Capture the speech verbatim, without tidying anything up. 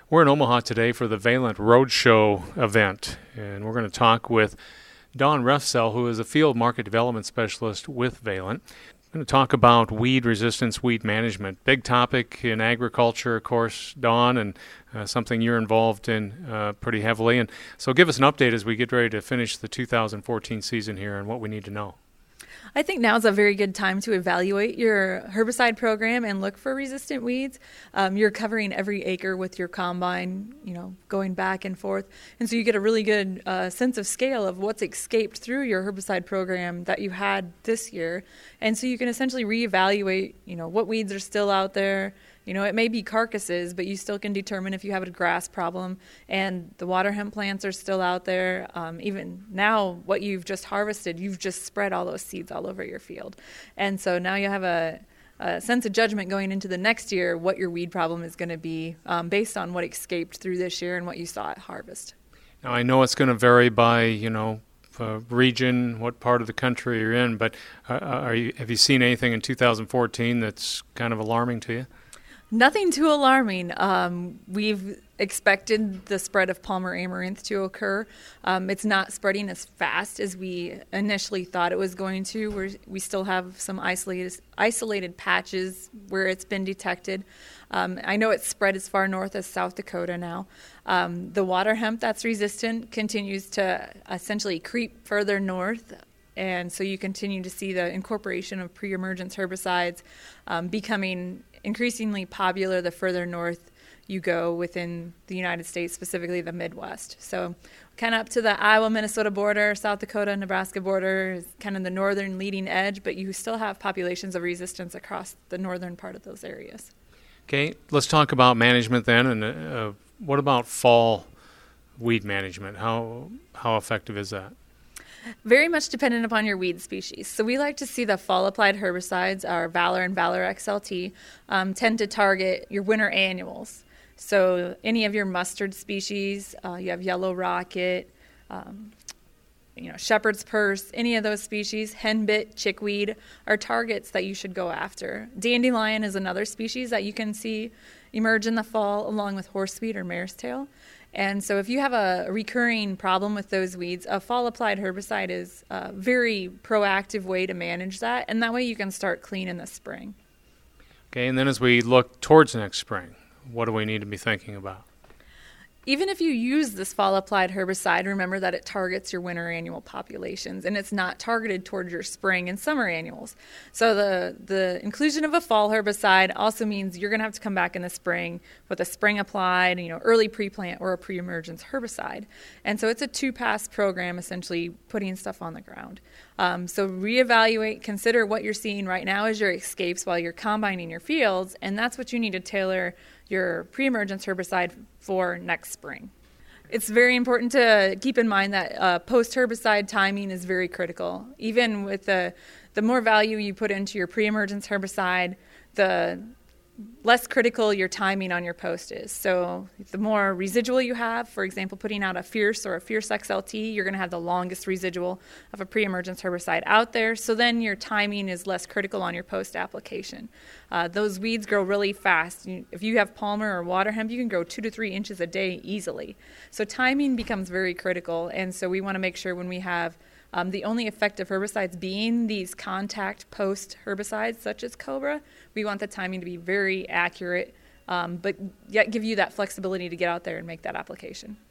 We're in Omaha today for the Valent Roadshow event, and we're going to talk with Dawn Refsell, who is a field market development specialist with Valent. We're going to talk about weed resistance, weed management. Big topic in agriculture, of course, Dawn, and uh, something you're involved in uh, pretty heavily. And so give us an update as we get ready to finish the two thousand fourteen season here and what we need to know. I think now is a very good time to evaluate your herbicide program and look for resistant weeds. Um, you're covering every acre with your combine, you know, going back and forth. And so you get a really good uh, sense of scale of what's escaped through your herbicide program that you had this year. And so you can essentially reevaluate, you know, what weeds are still out there. You know, it may be carcasses, but you still can determine if you have a grass problem. And the water hemp plants are still out there. Um, even now, what you've just harvested, you've just spread all those seeds all over your field. And so now you have a, a sense of judgment going into the next year what your weed problem is going to be um, based on what escaped through this year and what you saw at harvest. Now, I know it's going to vary by, you know, Uh, region, what part of the country you're in, but uh, are you, have you seen anything in two thousand fourteen that's kind of alarming to you? Nothing too alarming. Um, we've expected the spread of Palmer amaranth to occur. Um, it's not spreading as fast as we initially thought it was going to. We're, we still have some isolated isolated patches where it's been detected. Um, I know it's spread as far north as South Dakota now. Um, the water hemp that's resistant continues to essentially creep further north. And so you continue to see the incorporation of pre-emergence herbicides um, becoming increasingly popular the further north you go within the United States, specifically the Midwest. So kind of up to the Iowa-Minnesota border, South Dakota-Nebraska border is kind of the northern leading edge, but you still have populations of resistance across the northern part of those areas. Okay, let's talk about management then. And uh, what about fall weed management? How how effective is that? Very much dependent upon your weed species. So we like to see the fall-applied herbicides, our Valor and Valor X L T, um, tend to target your winter annuals. So any of your mustard species, uh, you have Yellow Rocket, um, you know, Shepherd's Purse, any of those species, henbit, chickweed, are targets that you should go after. Dandelion is another species that you can see emerge in the fall along with horseweed or mare's tail. And so if you have a recurring problem with those weeds, a fall-applied herbicide is a very proactive way to manage that, and that way you can start clean in the spring. Okay, and then as we look towards next spring, what do we need to be thinking about? Even if you use this fall-applied herbicide, remember that it targets your winter annual populations, and it's not targeted toward your spring and summer annuals. So the, the inclusion of a fall herbicide also means you're going to have to come back in the spring with a spring applied, you know, early pre-plant or a pre-emergence herbicide. And so it's a two-pass program, essentially putting stuff on the ground. Um, so reevaluate, consider what you're seeing right now as your escapes while you're combining your fields, and that's what you need to tailor your pre-emergence herbicide for next spring. It's very important to keep in mind that uh, post-herbicide timing is very critical. Even with the, the more value you put into your pre-emergence herbicide, the less critical your timing on your post is. So the more residual you have, for example, putting out a Fierce or a Fierce X L T, you're going to have the longest residual of a pre-emergence herbicide out there. So then your timing is less critical on your post application. Uh, those weeds grow really fast. If you have Palmer or water hemp, you can grow two to three inches a day easily. So timing becomes very critical. And so we want to make sure when we have Um, the only effective herbicides being these contact post herbicides such as Cobra, we want the timing to be very accurate, um, but yet give you that flexibility to get out there and make that application.